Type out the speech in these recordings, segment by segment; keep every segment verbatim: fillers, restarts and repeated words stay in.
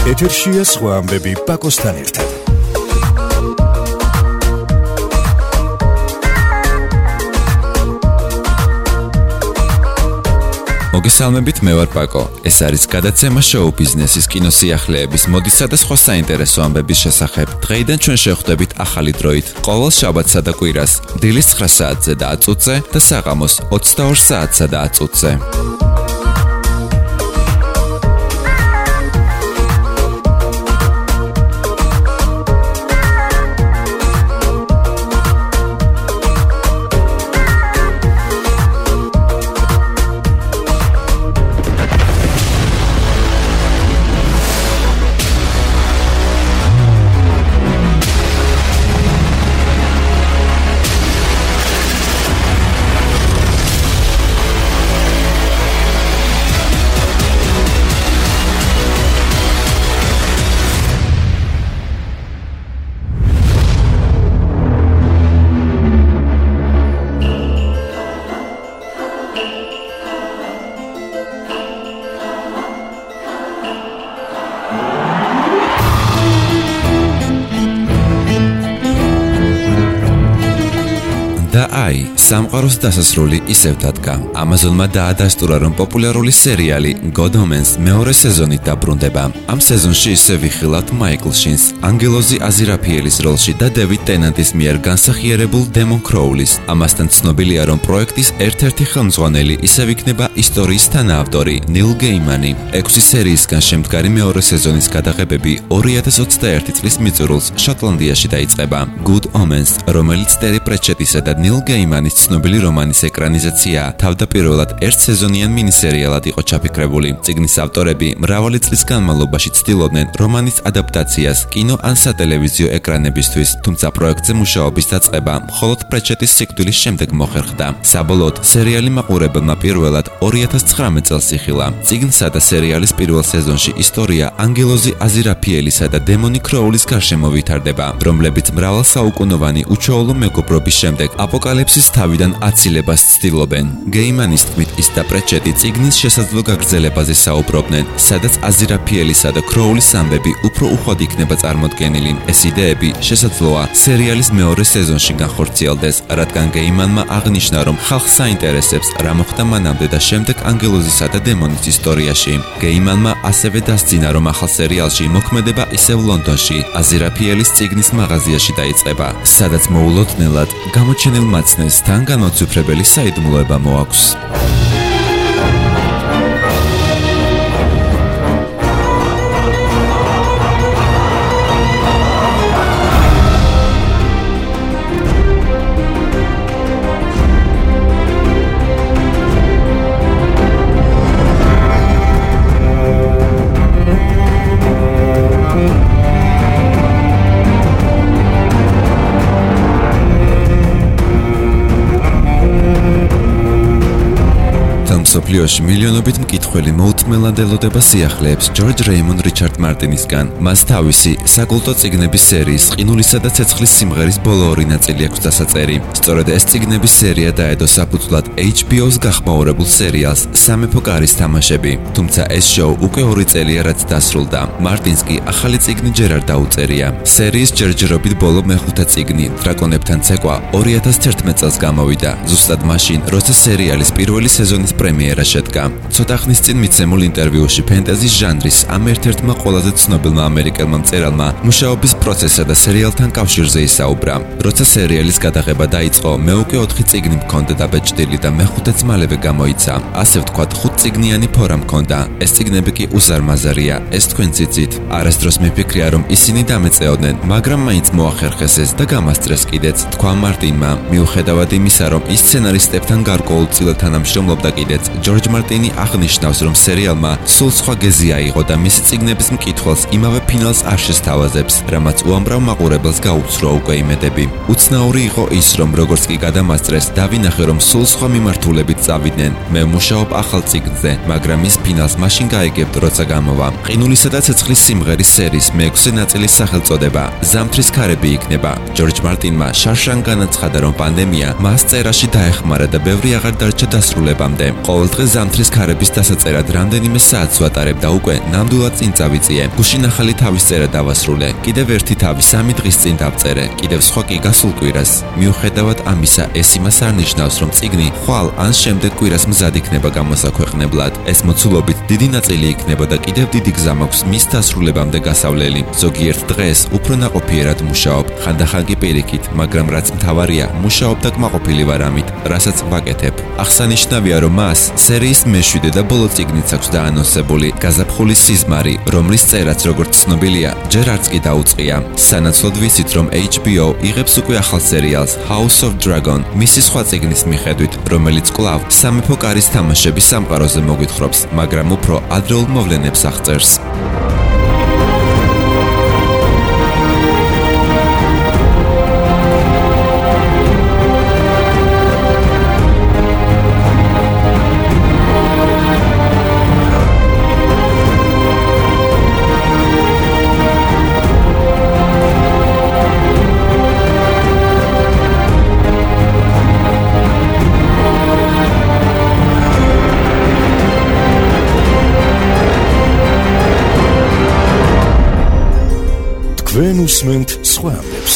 ეთერშია სხვა ამბები პაკოსთან ერთად. მოგესალმებით, მე ვარ პაკო. ეს არის გადაცემა შოუ ბიზნესის, კინოსიახლეების, მოდისა და სხვა საინტერესო ამბების შესახებ. დღეიდან ჩვენ შევხვდებით ახალი დროით. ყოველ შაბათსა და კვირას, დილის ცხრა საათზე და ათი წუთზე და საღამოს ოცდაორ საათსა და ათი წუთზე. და აი, სამყაროს დასასრული ისევ დადგა. Amazon-მა დაადასტურა, რომ პოპულარული სერიალი God Omens მეორე სეზონით დაბრუნდება. ამ სეზონში ისევ ვიხილავთ მაიკლ შინს, ანგელოზი აზირაფიელის როლში და დევიდ ტენანტის მიერ განსახიერებულ დემონ კროულის. ამასთან ცნობილია, რომ პროექტის ერთ-ერთი ხელმძღვანელი ისევ იქნება ისტორიის თანაავტორი ნილ გეიმანი. ექვსი სერიისგან შემდგარი მეორე სეზონის გადაღებები ორი ათას ოცდაერთი წლის მიწურულს შოტლანდიაში დაიწყება. Good Omens, რომელიც ტერი პრეჩეტისა და ნილ გეიმანის ცნობილი რომანის ეკრანიზაცია, თავდაპირველად ერთსეზონიან მინისერიალად იყო ჩაფიქრებული. წიგნის ავტორები მრავალი წლის განმავლობაში ცდილობდნენ რომანის ადაპტაციას კინო ან სატელევიზიო ეკრანებისთვის, თუმცა პროექტზე მუშაობის დაწყება მხოლოდ პრეჩეტის სიკვდილის შემდეგ მოხერხდა. საბოლოოდ სერიალი მაყურებელმა პირველად ორი ათას ცხრამეტ წელს იხილა. წიგნსა და სერიალის პირველ სეზონში ისტორია ანგელოზი აზირაფიელისა და დემონი კროულის გარშემო ვითარდება, რომლებიც მრავალსაუკუნოვანი უჩვეულო მეგობრობის შემდეგ აპოკალიფსის თავიდან აცილებას ცდილობენ. გეიმანის თქმით, ის და პრეჩეტი წიგნის შესაძლო გაგრძელებაზე საუბრობდნენ, სადაც აზირაფიელისა და კროულის ამბები უფრო უხვად იქნება წარმოდგენილი. ეს იდეები შესაძლოა სერიალის მეორე სეზონში განხორციელდეს, რადგან გეიმანმა აღნიშნა, რომ ხალხს საინტერესებს რა მოხდა მანამდე და შემდეგ ანგელოზისა და დემონის ისტორიაში. გეიმანმა ასევე დასძინა, რომ ახალ სერიალში მოქმედება ისევ ლონდონში, აზირაფიელის წიგნის მაღაზიაში დაიწყება, სადაც მოულოდნელად გამოჩენილ მაცნეს თან განმაცვიფრებელი საიდუმლოება მოაქვს. მსოფლიოში მილიონობით მკითხველი მოუთმელად ელოდება სიახლეებს ჯორჯ რეიმონ რიჩარდ მარტინისგან. მას თავისი საკულტო წიგნების სერიის ყინულისა და ცეცხლის სიმღერის ბოლო ორი ნაწილი აქვს დასაწერი. სწორედ ეს წიგნების სერია დაედო საფუძვლად ეიჩ ბი ოს გახმაურებულ სერიალს სამეფო კარის თამაშები. თუმცა ეს შოუ უკვე ორი წელია რაც დასრულდა. მარტინს კი ახალი წიგნი ჯერ არ დაუწერია. სერიის ჯერჯერობით ბოლო მეხუთე წიგნი დრაკონებთან ცეკვა ორი ათას თერთმეტ წელს გამოვიდა. ზუსტად მაშინ, როცა სერიალის პირველი სეზონის პრემიერა შედგა. ცოტა ხნის წინ მიცემულ ინტერვიუში ფენტეზის ჟანრის ამ ერთ-ერთმა ყველაზე ცნობილმა ამერიკელმა მწერალმა მუშაობის პროცესსა და სერიალთან კავშირზე ისაუბრა. როცა სერიალის გადაღება დაიწყო, მე უკვე ოთხი წიგნი მქონდა დაბეჭდილი და მეხუთეც მალევე გამოიცა. ასე ვთქვათ, ხუთწიგნიანი ფორა მქონდა. ეს წიგნები კი უზარმაზარია, ეს თქვენ ციცით. არასდროს მიფიქრია, რომ ისინი დამეწეოდნენ, მაგრამ მაინც მოახერხეს ეს და გამასწრეს კიდეც, თქვა მარტინმა. მიუხედავად იმისა, რომ ის სცენარისტებთან გარკვეულწილად თანამშრომლობდა კიდეც, ჯორჯ მარტინი აღნიშნავს, რომ სერიალმა სულ სხვა გეზი აიღო და მისი წიგნების მკითხველს იმავე ფინალს არ შესთავაზებს, რამაც უამრავ მაყურებელს გაუცროა უკვე იმედები. უცნაური იყო ის, რომ როგორც კი გადამასწრეს, დავინახე, რომ სულ სხვა მიმართულებით წავიდნენ. მე მუშაობ ახალ წიგნზე, მაგრამ ის ფინალს მაშინ გაიგებთ, როცა გამოვა. ყინულისა და ცეცხლის სიმღერის სერიის მეექვსე ნაწილის სახელწოდება ზამთრის ქარები იქნება. ჯორჯ მარტინმა შარშან განაცხადა, რომ პანდემია მას წერაში დაეხმარა და ბევრი აღარ დარჩა დასრულებამდე. ყოველდღე ზამთრის ქარების დასაწერად რამდენიმე საათს ვატარებ და უკვე ნამდვილად წინ წავიწიე. გუშინ ახალი თავის წერა დავასრულე. კიდევ ერთი თავი სამი დღის წინ დავწერე. კიდევ სხვა კი გასულ კვირას. მიუხედავად ამისა, ეს იმას არ ნიშნავს, რომ წიგნი ხვალ ან შემდეგ კვირას მზად იქნება გამოსაქვეყნებლად. ეს მოცულობით დიდი ნაწილი იქნება და კიდევ დიდი გზა მაქვს მის დასრულებამდე გასავლელი. ზოგიერთ დღეს უფრო ნაყოფიერად მუშაობ, ხანდახან კი პირიქით, მაგრამ რაც მთავარია, მუშაობ და კმაყოფილი ვარ ამით, რასაც ვაკეთებ. აღსანიშნავია, რომ მას სერიის მეშვიდე და ბოლო წიგნიც აქვს დაანონსებული, გაზაფხულის სიზმარი, რომლის წერაც, როგორც ცნობილია, ჯერ არც კი დაუწყია. სანაცვლოდ ვიცით, რომ H B O იღებს უკვე ახალ სერიალს House of Dragon, მისი სხვა წიგნის მიხედვით, რომელიც კვლავ სამეფო კარის თამაშების სამყაროზე მოგვითხრობს, მაგრამ უფრო ადრეულ მოვლენებს აღწერს. თქვენ უსმენთ სხვა ამბებს.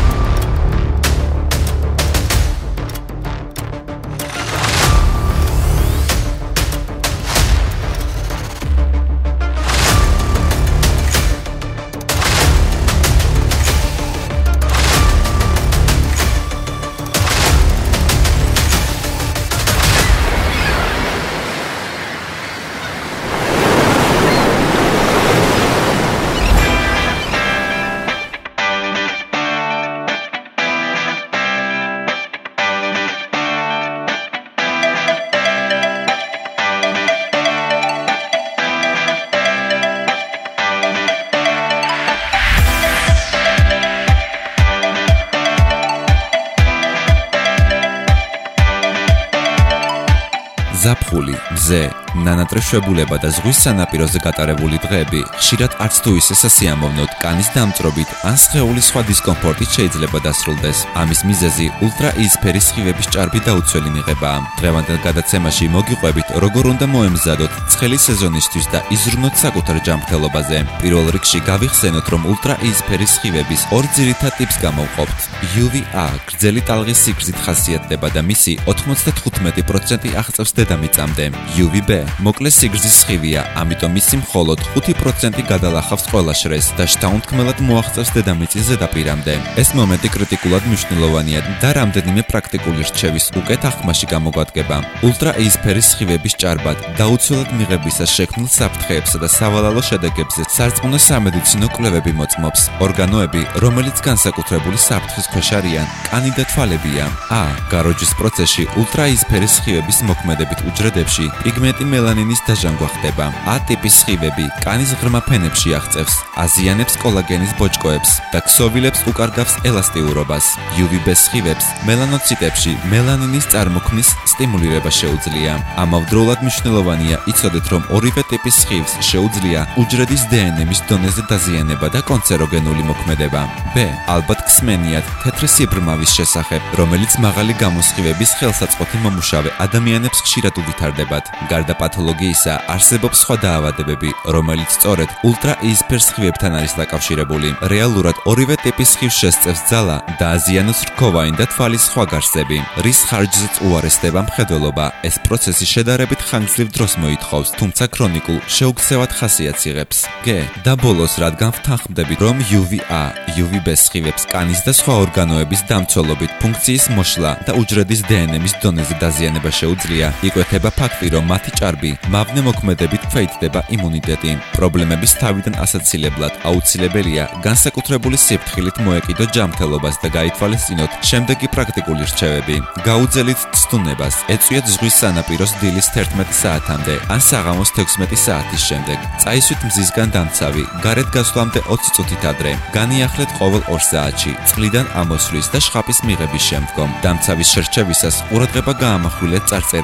ზაფხული, მზე, ნანატრეშებულება და ზღვის სანაპიროზე გატარებული დღეები ხშირად არც თუ ისე სასიამოვნოდ კანის დამწრობით ან სხეულის სხვა დისკომფორტით შეიძლება დასრულდეს. ამის მიზეზი ულტრაიისფერი სხივების ჭარბი დაუცველი მიღებაა. დღევანდელ გადაცემაში მოგიყვებით, როგორ უნდა მოემზადოთ ცხელი სეზონისთვის და იზრუნოთ საკუთარ ჯანმრთელობაზე. პირველ რიგში გავიხსენოთ, რომ ულტრაიისფერი სხივების ორ ძირითად ტიპს გამოვყოფთ. U V A გრძელი ტალღის სიგრძით ხასიათდება და მისი ოთხმოცდათხუთმეტი პროცენტი აღწევს დედამიწამდე. U V B მოკლე სიგრძის სხივია, ამიტომ მისი მხოლოდ ხუთი პროცენტი გადალახავს ყველა შრეს და შთაუნთქმელად მოაღწევს დედამიწის ზედაპირამდე. ეს მომენტი კრიტიკულად მნიშვნელოვანია და რამდენიმე პრაქტიკული რჩევის უკეთ აღქმაში გამოგვადგება. ულტრაიისფერი სხივების ჭარბად დაუცველად მიღებისას შექმნილ საფრთხეებსა და სავალალო შედეგებზე სარწმუნო სამედიცინო კვლევები მოწმობს. ორგანოები, რომელიც განსაკუთრებული საფრთხის ქვეშ არიან, კანი და თვალებია. A. გაროჯის პროცესში ულტრაიისფერი სხივების მოქმედებით უჯრედებში პიგმენტი მელანინის დაჟანგვა ხდება. A ტიპის სხივები კანის ღრმა ფენებში აღწევს, აზიანებს კოლაგენის ბოჭკოებს და ქსოვილებს უკარგავს ელასტიურობას. U V B სხივებს მელანოციტებში მელანინის წარმოქმნის სტიმულირება შეუძლია. ამავდროულად მნიშვნელოვანია იცოდეთ, რომ ორივე ტიპის სხივს შეუძლია უჯრედის D N A-ის დონეზე დაზიანება და კონცეროგენული მოქმედება. B. ალბათ გსმენიათ თეთრი სიბრმავის შესახებ, რომელიც მაღალი გამოსხივების ხელსაწყოთი მომუშავე ადამიანებს ხშირად უვითარდებათ. გარდა პათოლოგიისა, არსებობს სხვა დაავადებები, რომელიც სწორედ ულტრაიისფერ სხივებთან არის დაკავშირებული. რეალურად ორივე ტიპის სხივს შესწევს ძალა და აზიანოს რქოვანი და თვალის სხვა გარსები, რის ხარჯზეც უარესდება მხედველობა. ეს პროცესი შედარებით ხანგრძლივ დროს მოითხოვს, თუმცა ქრონიკულ შეუქცევად ხასიათს იღებს. G. და ბოლოს, რადგან ვთანხმდებით, რომ U V A, U V B სხივებს კანის და სხვა ორგანოების დამცველობით ფუნქციის მოშლა და უჯრედის D N A-ის დონეზე დაზიანება შეუძლია, იკვეთება ფაქტი, რომ მათი ჭარბი მავნე მოქმედებით ქვეითდება იმუნიტეტი. პრობლემების თავიდან ასაცილებლად აუცილებელია განსაკუთრებული სიფრთხილით მოეკიდოთ ჯანმრთელობას და გაითვალისწინოთ შემდეგი პრაქტიკული რჩევები. გაუძელით ცდუნებას, ეწვიეთ ზღვის სანაპიროს დილის თერთმეტი საათამდე ან საღამოს თექვსმეტი საათის შემდეგ. წაისვით მზისგან დამცავი, გარეთ გასვლამდე ოცი წუთით ადრე. განიახლეთ ყოველ ორ საათში, წყლიდან ამოსვლის და შხაპის მიღების შემდგომ. დამცავის შერჩევისას ყურადღება გაამახვილეთ წარწერაზე.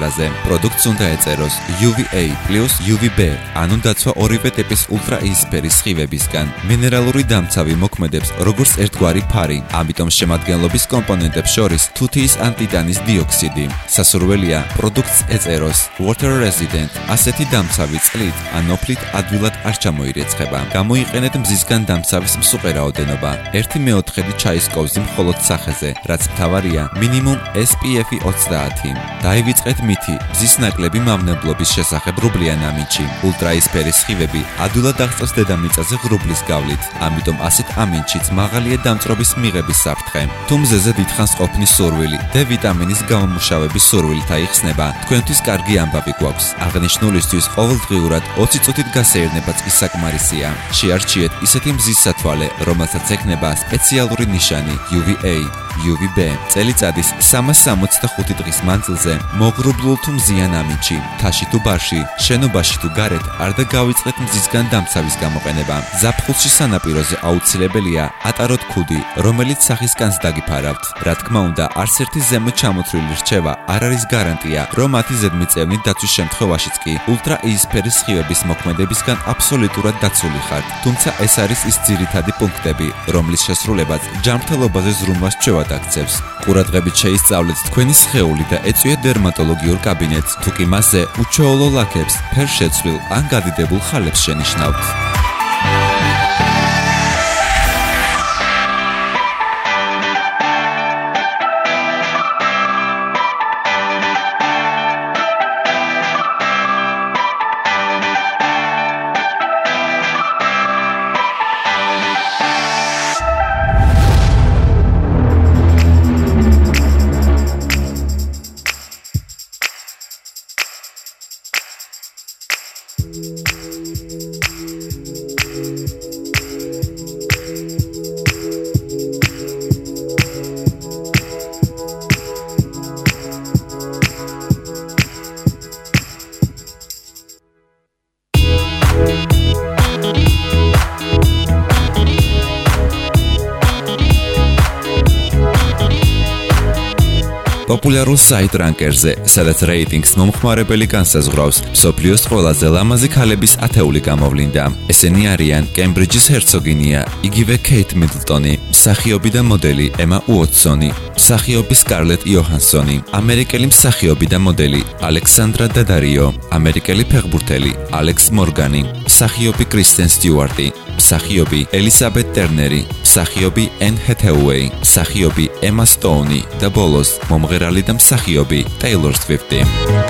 პროდუქტს უნდა ეწეროს U V A plus U V B, ანუ დაცვა ორივე ტიპის ულტრაიისფერი სხივებისგან. მინერალური დამცავი მოქმედებს როგორც ერთგვარი ფარი, ამიტომ შემადგენლობის კომპონენტებს შორის თუთიის ან ტიტანის დიოქსიდი. სასურველია პროდუქტს ეწეროს water resident, ასეთი დამცავი წყლით ან ოფლით ადვილად არ ჩამოირეცხება. გამოიყენეთ მზისგან დამცავის მსუყე რაოდენობა. ერთი მეოთხედი ჩაის კოვზი მხოლოდ სახეზე, რაც მთავარია მინიმუმ S P F ოცდაათი. დაივიწყეთ მითი მზის ნაკლები მავნებლობის შესახებ რუბლიან ამინჩი. ულტრაისფერი სხივები ადვილად აღწევს დედამიწაზე ღრუბლის გავლით, ამიტომ ასეთ ამინჩიც მაღალია დამწრობის მიღების საფრთხე. თუ მზეზე დიდხანს ყოფნის სურვილი, D ვიტამინის გამომმუშავების სურვილით აიხსნება, თქვენთვის კარგი ამბავი გვაქვს. აღნიშნულისთვის ყოველდღიურად ოცი წუთით გასეირნებაც კი საკმარისია. შეარჩიეთ ისეთი მზის სათვალე, რომელსაც ექნება სპეციალური ნიშანი U V A, U V B. წელიწადის სამას სამოცდახუთი დღის მანძილზე მოგრუბლულ თუ მზიან ამინჩი, თაში თუ ბარში, შენობაში თუ გარეთ არ დაგავიწყეთ მზისგან დამცავის გამოყენება. ზაფხულში სანაპიროზე აუცილებელია ატაროთ ქუდი, რომელიც სახისკანს დაგიფარავთ. რა თქმა უნდა, არც ერთი ზემოთ ჩამოთვლილი რჩევა არ არის გარანტია, რომ მათი ზედმიწევნით დაცვის შემთხვევაშიც კი ულტრაიისფერი სხივების მოქმედებისგან აბსოლუტურად დაცული ხართ. თუმცა ეს არის ის ძირითადი პუნქტები, რომლის შესრულებაც ჯანმრთელობაზე ზრუნვას ჩვევად აქცევს. ყურადღებით შეისწავლეთ თქვენი სხეული და ეწვიეთ დერმატოლოგიურ კაბინეტს, თუ კი მასზე უჩვეულო ლაქებს, ფერშეცვლილ ან გადიდებულ ხალებს შენიშნავთ. პოპულარულ საიტ რანკერზე, სადაც რეიტინგს მომხმარებელი განსაზღვრავს, მსოფლიოს ყველაზე ლამაზი ქალების ათეული გამოვლინდა. ესენი არიან კემბრიჯის ჰერცოგინია, იგივე კეით მიდლტონი, მსახიობი და მოდელი ემა უოტსონი, მსახიობი სკარლეტ იოჰანსონი, ამერიკელი მსახიობი და მოდელი ალექსანდრა დადარიო, ამერიკელი ფეხბურთელი ალექს მორგანი, მსახიობი კრისტენ სტიუარტი, მსახიობი ელისაბეთ ტერნერი, მსახიობი ენ ჰეთეუეი, მსახიობი ემა სტოუნი და ბოლოს მომღერალი და მსახიობი ტეილორ სვიფტი.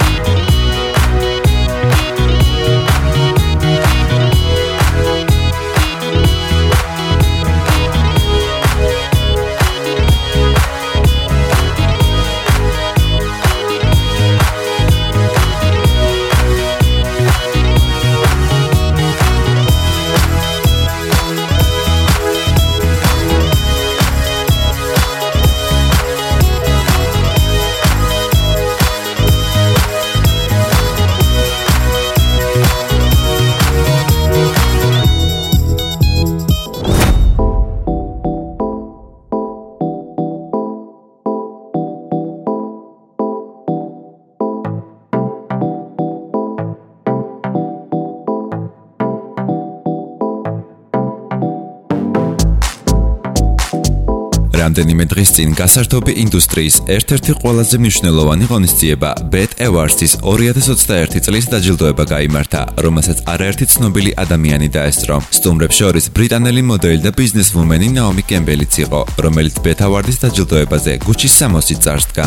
რამდენიმე დღის წინ გასართობი ინდუსტრიის ერთ-ერთი ყველაზე მნიშვნელოვანი ღონისძიება Bet Awards-ის ორი ათას ოცდაერთი წლის დაჯილდოება გაიმართა, რომელსაც არაერთი ცნობილი ადამიანი დაესწრო. სტუმრებს შორის ბრიტანელი მოდელი და ბიზნესვუმენი ნაომი კემბელიც იყო, რომელიც Bet Awards-ის დაჯილდოებაზე გუჩის სამოსით წარსდგა.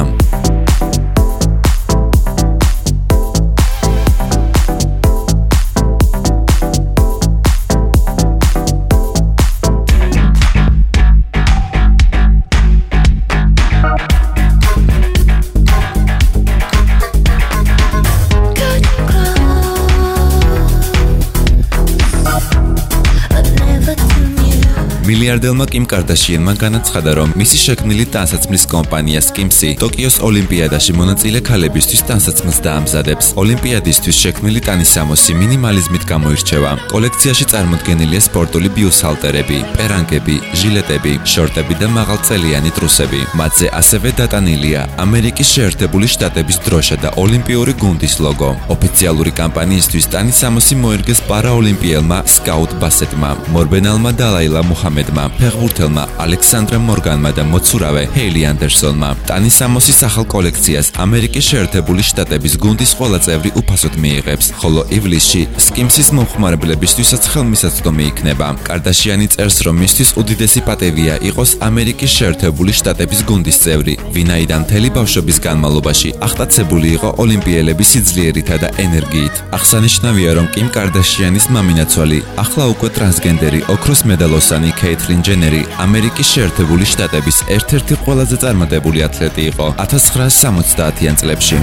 მილიარდელმა კიმ კარდაშიანმა განაცხადა, რომ მისი შექმნილი ტანსაცმლის კომპანია Skimsy ტოკიოს ოლიმპიადაში მონაწილე ქალებისთვის ტანსაცმელს დაამზადებს. ოლიმპიადისთვის შექმნილი ტანისამოსი მინიმალიზმით გამოირჩევა. კოლექციაში წარმოდგენილია სპორტული ბიუსალტერები, პერანგები, ჟილეტები, შორტები და მაღალწელიანი ტრუსები. მათზე ასევე დატანილია ამერიკის შეერთებული შტატების დროშა და ოლიმპიური გუნდის ლოგო. ოფიციალური კამპანიისთვის ტანისამოსი მოერგეს პარაოლიმპიელმა სკაუტ ბასეტმა, მორბენალმა დალაილა მუჰამედმა, ფეხბურთელმა ალექსანდრა მორგანმა და მოცურავე ჰეილი ანდერსონმა. ტანისამოსის ახალ კოლექციას ამერიკის შეერთებული შტატების გუნდის ყველა წევრი უფასოდ მიიღებს, ხოლო ივლისში Skimsy-ის მომხმარებლებისთვისაც ხელმისაწვდომი იქნება. კარდაშიანი წერს, რომ მისთვის უდიდესი პატივია იყოს ამერიკის შეერთებული შტატების გუნდის წევრი, ვინაიდან მთელი ბავშვობის განმავლობაში აღტაცებული იყო ოლიმპიელების სიძლიერითა და ენერგიით. აღსანიშნავია, რომ კიმ კარდაშიანის მამინაცვალი, ახლა უკვე ტრანსგენდერი ოქროს მედალოსანი ქეითლინ ჯენერი ამერიკის შეერთებული შტატების ერთ-ერთი ყველაზე წარმატებული ათლეტი იყო ათას ცხრაასი სამოცდაათიან წლებში.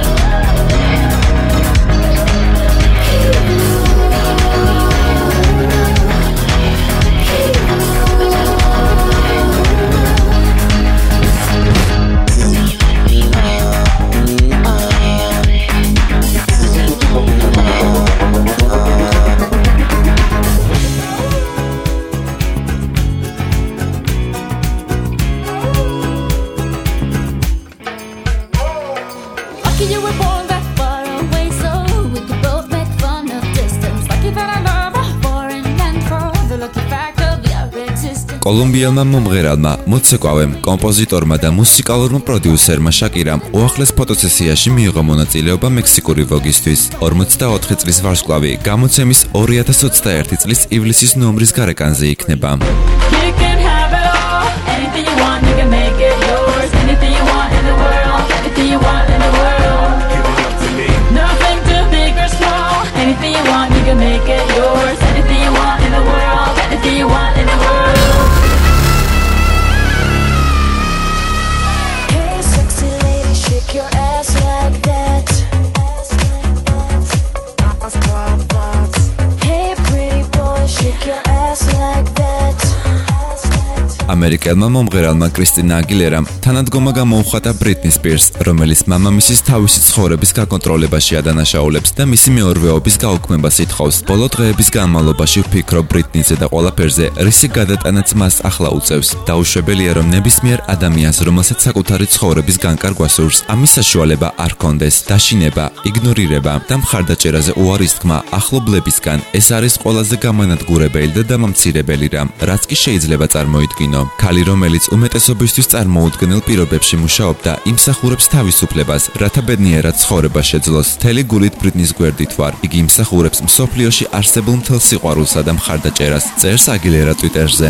You were born that far away, so we could both make fun of distance. Lucky that I love a foreign land for the lucky fact of your existence. კოლუმბიელმა მომღერალმა, მოცეკვავემ, კომპოზიტორმა და მუსიკალურმა პროდიუსერმა შაკირამ უახლეს ფოტოსესიაში მიიღო მონაწილეობა მექსიკური ვოგისთვის. ორმოცდაოთხი წლის ვარსკვლავი გამოცემის ორი ათას ოცდაერთი წლის ივლისის ნომრის გარეკანზე იქნება. You can have it all, anything you want, you can make it yours. Anything you want in the world, anything you want in the world. Anything you want, you can make it yours. Anything you want in the world, anything you want in the world. Hey, sexy lady, shake your ass like that. Hey, pretty boy, shake your ass like that. ამერიკელმა მომღერალმა კრისტინა აგილერამ თანადგომა გამოუხატა ბრიტნი სპირს, რომელიც მამამისის თავისი ცხოვრების გაკონტროლებაში ადანაშაულებს და მისი მეურვეობის გაუქმებას ითხოვს. ბოლო დღეების განმავლობაში ვფიქრობ ბრიტნიზე და ყველაფერზე, რისი გადატანაც მას ახლა უწევს. დაუშვებელია, რომ ნებისმიერ ადამიანს, რომელსაც საკუთარი ცხოვრების განკარგვა სურს, ამის საშუალება არ ჰქონდეს. დაშინება, იგნორირება და მხარდაჭერაზე უარის თქმა ახლობლებისგან ეს არის ყველაზე გამანადგურებელი და დამამცირებელი რამ, რაც კი შეიძლება წარმოიდგინო. ქალი, რომელიც უმეტესობისთვის წარმოუდგენელ პირობებში მუშაობდა, იმსახურებს თავისუფლებას, რათა ბედნიერად ცხოვრება შეძლოს. მთელი გულით ბრიტნის გვერდით ვარ. იგი იმსახურებს მსოფლიოში არსებულ მთელ სიყვარულსა და მხარდაჭერას, წერს აგილერა ტვიტერზე.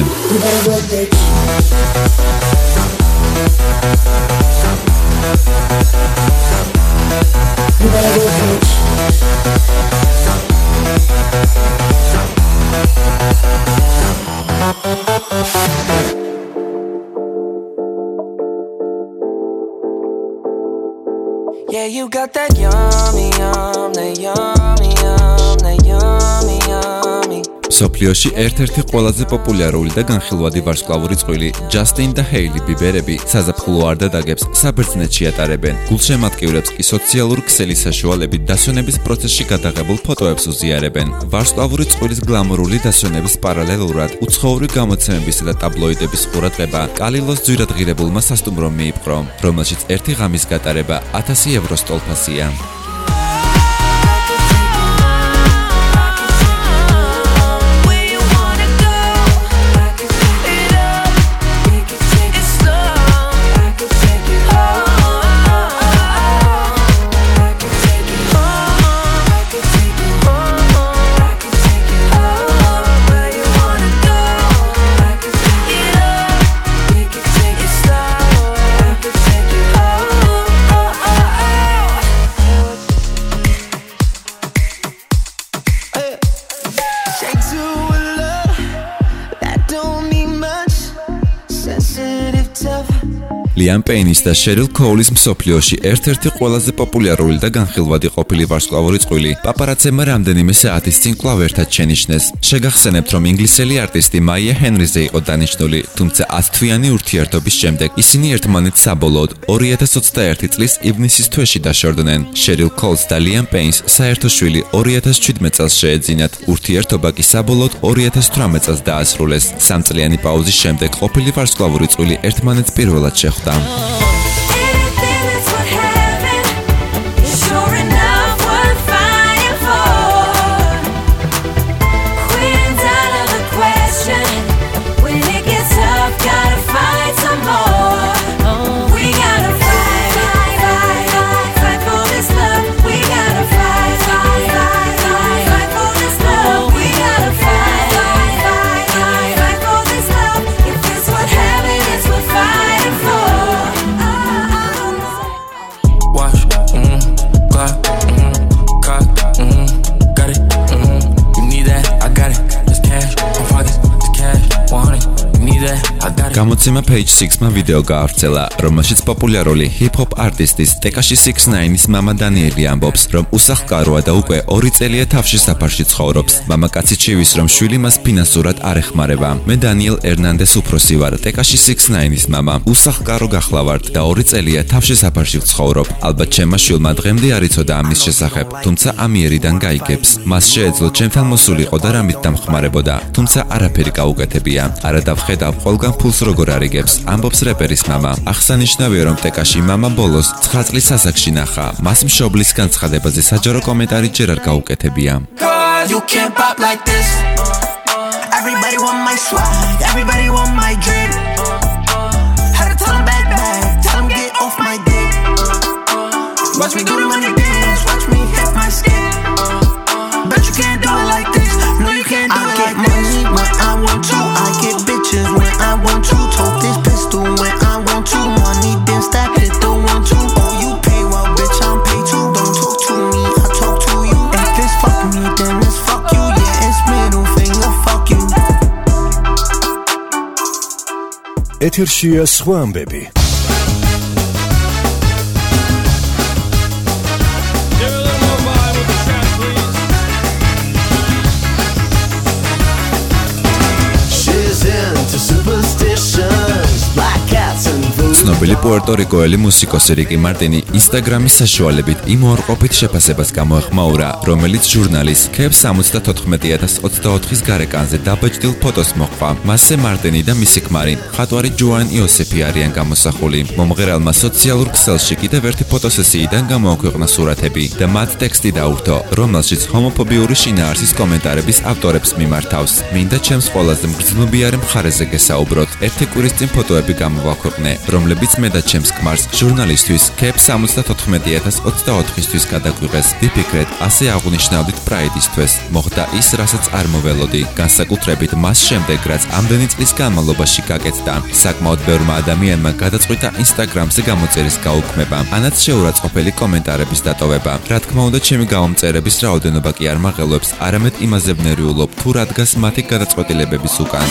Yeah, you got that yummy, yum, that yummy, yum, that yummy, yummy. სოფლიოში ერთ-ერთი ყველაზე პოპულარული და განხილვადი ვარსკვლავური წყვილი ჯასტინ და ჰეილი ბიბერები საზაფხულო არდადეგებს საბერძნეთში ატარებენ. გულშემატკივრებს კი სოციალურ ქსელის საშუალებით დასვენების პროცესში გადაღებულ ფოტოებს უზიარებენ. ვარსკვლავური წყვილის გლამურული დასვენების პარალელურად უცხოური გამოცემებისა და ტაბლოიდების ყურადღება კალილოს ძვირადღირებულმა სასტუმრომ მიიპყრო, რომელშიც ერთი ღამის გატარება ათასი ევროს ტოლფასია. Liam Payne-ის და Cheryl Cole-ის მსოფლიოში ერთ-ერთი ყველაზე პოპულარული და განხილვადი ყოფილი ვარსკვლავური წყვილი პაპარაცებმა რამდენიმე საათის წინ კვლავ ერთად შენიშნეს. შეგახსენებთ, რომ ინგლისელი არტისტი Maya Henry-ზე იყო დანიშნული, თუმცა ათთვიანი ურთიერთობის შემდეგ ისინი ერთმანეთს საბოლოოდ ორი ათას ოცდაერთი წლის ივნისის თვეში დაშორდნენ. Cheryl Cole და Liam Payne-ს საერთო შვილი ორი ათას შვიდმეტ წელს შეეძინათ. ურთიერთობა კი საბოლოოდ ორი ათას თვრამეტ წელს დაასრულეს. სამწლიანი პაუზის შემდეგ ყოფილი ვარსკვლავური წყვილი ერთმანეთს პირველად შეხვდა. გამოცემა Page six-მა ვიდეო გაავრცელა, რომელშიც პოპულარული ჰიპ-ჰოპ არტისტის Tekashi six nine-ის მამა დანიელი ამბობს, რომ უსახლკაროა და უკვე ორი წელია თავში საფარში ცხოვრობს. მამაკაცი ჩივის, რომ შვილი მას ფინანსურად არ ეხმარება. მე დანიელ ერნანდეს უფროსი ვარ, Tekashi six nine-ის მამა. უსახლკარო გახლავართ და ორი წელია თავში საფარში ვცხოვრობ. ალბათ ჩემმა შვილმა დღემდე არ იცოდა ამის შესახებ, თუმცა ამიერიდან გაიგებს. მას შეეძლო ჩემთან მოსულიყო და რამით დამხმარებოდა, თუმცა არაფერი გაუკეთებია. არა დავხედავ ყველგან ფულს როგორ არიგებს, ამბობს რეპერის მამა. აღსანიშნავია, რომ Tekashi მამა ბოლოს ცხრა წლის ასაკში ნახა. მას მშობლის განცხადებაზე საჯარო კომენტარი ჯერ არ გაუკეთებია. You can't pop like this. Everybody want my swag, everybody want my drip. Had to tell them back back, tell them get off my dick. Watch me do the money dance, watch me hit my skin. Bet you can't do it like this. No, you can't do I it like this. I get money when I want to. I get bitches when I want to. Tote this pistol when I want to. Money then stack it, don't want to. Oh, you pay well, bitch, I'm paid too. Don't talk to me, I talk to you. If it's fuck me, then it's fuck you. Yeah, it's middle finger, fuck you. ეთერშია სხვა ამბები. ცნობილი პუერტორიკოელი მუსიკოსი რიკი მარტინი ინსტაგრამის საშუალებით იმ უარყოფით შეფასებას გამოეხმაურა, რომელიც ჟურნალის Keps სამოცდათოთხმეტი ათას ოცდაოთხის გარეკანზე დაბეჭდილ ფოტოს მოჰყვა. მასზე მარტინი და მისი ქმარი, მხატვარი ჯოან იოსეფი არიან გამოსახული. მომღერალმა სოციალურ ქსელში კიდევ ერთი ფოტოსესიიდან გამოაქვეყნა სურათები და მათ ტექსტი დაურთო, რომელშიც ჰომოფობიური შინაარსის კომენტარების ავტორებს მიმართავს. მინდა ჩემს ყველაზე მგრძნობიარე მხარეზე გესაუბროთ. ერთი კვირის წინ ფოტოები გამოვაქვეყნე, რომლებიც მე და ჩემს ქმარს ჟურნალისტვის Keps სამოცდათოთხმეტი ათას ოცდაოთხისთვის გადაგვიღეს. ვიფიქრეთ, ასე აღვნიშნავდით პრაიდის თვეს. მოხდა ის, რასაც არ მოველოდი. განსაკუთრებით მას შემდეგ, რაც ამდენი წლის განმავლობაში გაკეთდა. საკმაოდ ბევრმა ადამიანმა გადაწყვიტა ინსტაგრამზე გამოწერის გაუქმება, ანაც შეურაცხყოფელი კომენტარების დატოვება. რა თქმა უნდა, ჩემი გამომწერების რაოდენობა კი არ მაღელვებს, არამედ იმაზე ვნერიულობ, თუ რა დგას მათი გადაწყვეტილებების უკან.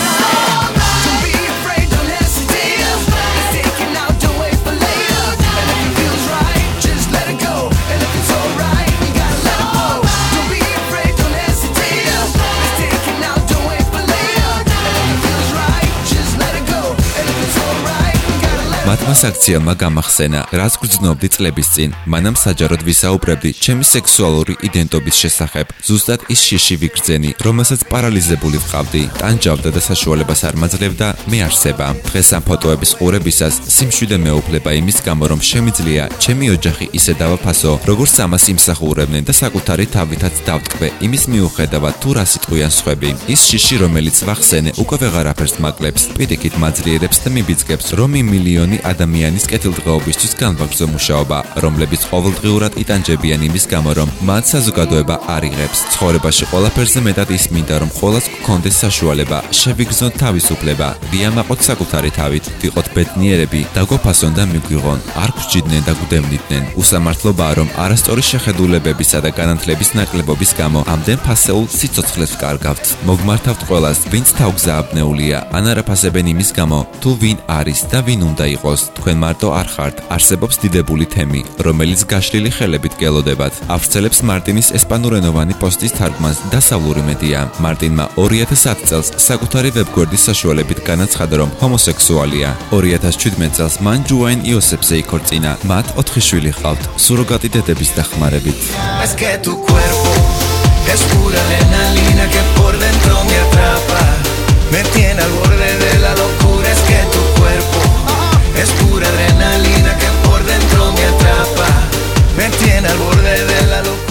მათმა საქციელმა გამახსენა, რაც გრძნობდი წლების წინ. მანამ საჯაროდ ვისაუბრებდი ჩემი სექსუალური იდენტობის შესახებ. ზუსტად ის შიში ვიგრძენი, რომელსაც პარალიზებული ვყავდი. ტანჯავდა და საშუალებას არ მაძლევდა მეარსება. დღეს ამ ფოტოების ყურებისას სიმშვიდე მეუფლება იმის გამო, რომ შემიძლია ჩემი ოჯახი ისე დავაფასო, როგორც ამას იმსახურებდნენ და საკუთარი თავითაც დავტკბე იმის მიუხედავად, თუ რა სიტყვიან სხვები. ის შიში, რომელიც ვახსენე, უკვე ვეღარაფერს მაკლებს, პირიქით მაძლიერებს და მიბიძგებს, რომ იმ მილიონი ადამიანის კეთილდღეობისთვის განვაგრძო მუშაობა, რომლებიც ყოველდღიურად იტანჯებიან იმის გამო, რომ მათ საზოგადოება არ იღებს. ცხოვრებაში ყველაფერზე მეტად ის მინდა, რომ ყველას გქონდეს საშუალება, შევიგრძნოთ თავისუფლება, ვიამაყოთ საკუთარი თავით, ვიყოთ ბედნიერები, დაგვაფასონ და მიგვიღონ, არ გვჯიდნენ და გვდევნიდნენ. უსამართლობაა, რომ არასწორი შეხედულებებისა და განათლების ნაკლებობის გამო ამდენ ფასეულ სიცოცხლეს ვკარგავთ. მოგმართავთ ყველას, ვინც თავგზააბნეულია, ან არაფასებენ იმის გამო, თუ ვინ არის და ვინ უნდა იყოს, თქვენ მარტო არ ხართ. არსებობს დიდებული თემი, რომელიც გაშლილი ხელებით გელოდებათ. ავრცელებს მარტინის ესპანურენოვანი პოსტის თარგმანს დასავლური მედია. მარტინმა ორი ათას ათი წელს საკუთარი ვებგვერდის საშუალებით განაცხადა, რომ ჰომოსექსუალია. ორი ათას შვიდმეტ წელს მან ჯუაინ იოსეფზე იქორწინა. მათ ოთხი შვილი ჰყავთ, სუროგატი დედების დახმარებით. Es que tu cuerpo es pura adrenalina que por dentro me atrapa, me tiene al borde de la locura. Es que tu cuerpo es pura adrenalina que por dentro me atrapa, me tiene al borde de la locura.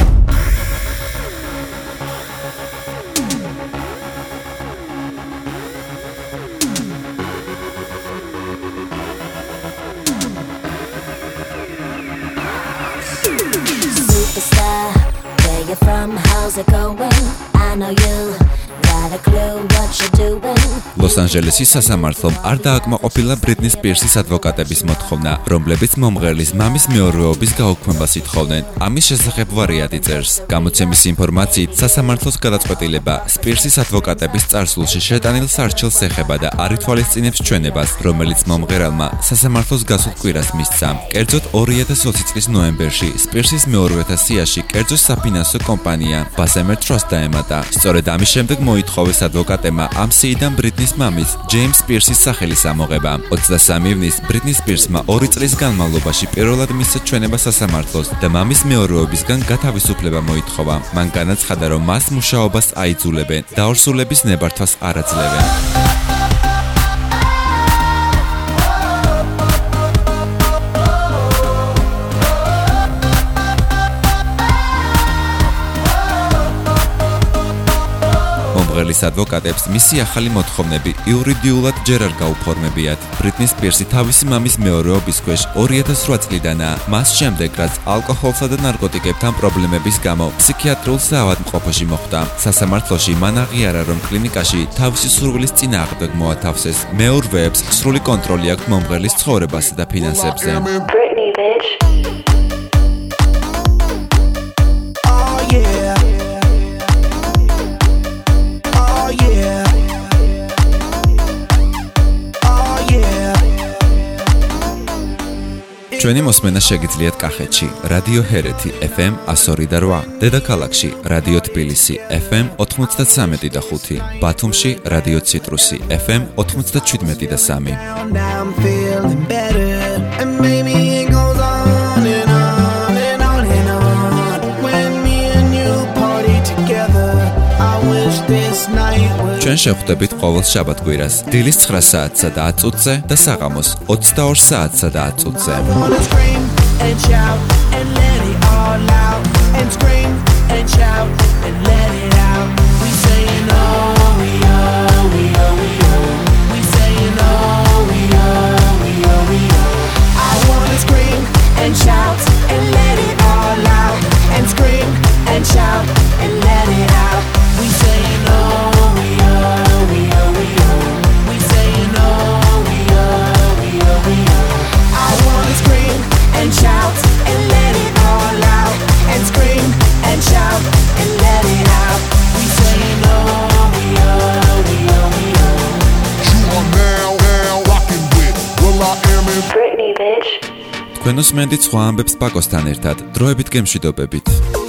Superstar, where you from? How's it going? I know you got a clue what you're doing. ლოს-ანჯელესის სასამართლომ არ დააკმაყოფილა ბრიტნი სპირსის ადვოკატების მოთხოვნა, რომლებიც მომღერლის მამის მეურვეობის გაუქმებას ითხოვდნენ. ამის შესახებ ვარიატი წერს. გამოცემის ინფორმაციით, სასამართლოს გადაწყვეტილება სპირსის ადვოკატების წარსულში შეტანილ სარჩელს ეხება და არ ითვალისწინებს ჩვენებას, რომელიც მომღერალმა სასამართლოს გასულ კვირას მისცა. კერძოდ ორი ათას ოცი წლის ნოემბერში სპირსის მეურვეთა სიაში კერძო საფინანსო კომპანია ბასემერ ტრასტ დაემატა. სწორედ ამის შემდეგ მოითხოვეს ადვოკატებმა ამ სიიდან ბრიტნის მამის ჯეიმს სპირსის სახელის ამოღება. ოცდასამი ივნის ბრიტნი სპირსმა ორი წლის განმავლობაში პირველად მისცა ჩვენება სასამართლოს და მამის მეურვეობისგან გათავისუფლება მოითხოვა. მან განაცხადა, რომ მას მუშაობას აიძულებენ, დაორსულების ნებართვას არ აძლევენ. მომღერლის ადვოკატებს მისი ახალი მოთხოვნები იურიდიულად ჯერ არ გაუფორმებიათ. ბრიტნი სპირსი თავისი მამის მეურვეობის ქვეშ ორი ათას რვა წლიდანაა. მას შემდეგ, რაც ალკოჰოლსა და ნარკოტიკებთან პრობლემების გამო ფსიქიატრიულ საავადმყოფოში მოხვდა. სასამართლოში მან აღიარა, რომ კლინიკაში თავისი სურვილის წინააღმდეგ მოათავსეს. მეურვეებს სრული კონტროლი აქვთ მომღერლის ცხოვრებასა და ფინანსებზე. Britney, bitch. Oh yeah. Oh yeah. Oh yeah. ჩვენი მოსმენა შეგიძლიათ კახეთში, რადიო ჰერეთი ეფ ემ εκατო ორი და რვა, დედაქალაქში რადიო თბილისი ეფ ემ ოცდამეტი და ხუთი, ბათუმში რადიო ციტრუსი ეფ ემ ოცდაშვიდ და სამი. Now I'm feeling better, and maybe it goes on and on and on and on. When me and you party together, I wish this night would. ჩვენ შევხვდებით ყოველ შაბათ-კვირას, დილის ცხრა საათსა და ათ წუთზე და საღამოს ოცდაორ საათსა და ათ წუთზე. Wanna scream and shout and let it all out, and scream and shout and let it out. We saying oh, we oh, we oh, we oh. We saying oh, we oh, we oh, we oh. I wanna scream and shout and let it all out, and scream and shout and let it out. We saying oh, we oh, we oh, we oh. We saying oh, we oh, we oh, we oh. I wanna scream and shout and let it all out, and scream and shout and let it out. We saying oh, we oh, we oh, we oh. You are now, now rocking with Will I Am in Britney, bitch. თქვენ უსმენთ სხვა ამბებს პაკოსთან ერთად, დროებით გემშვიდობებით.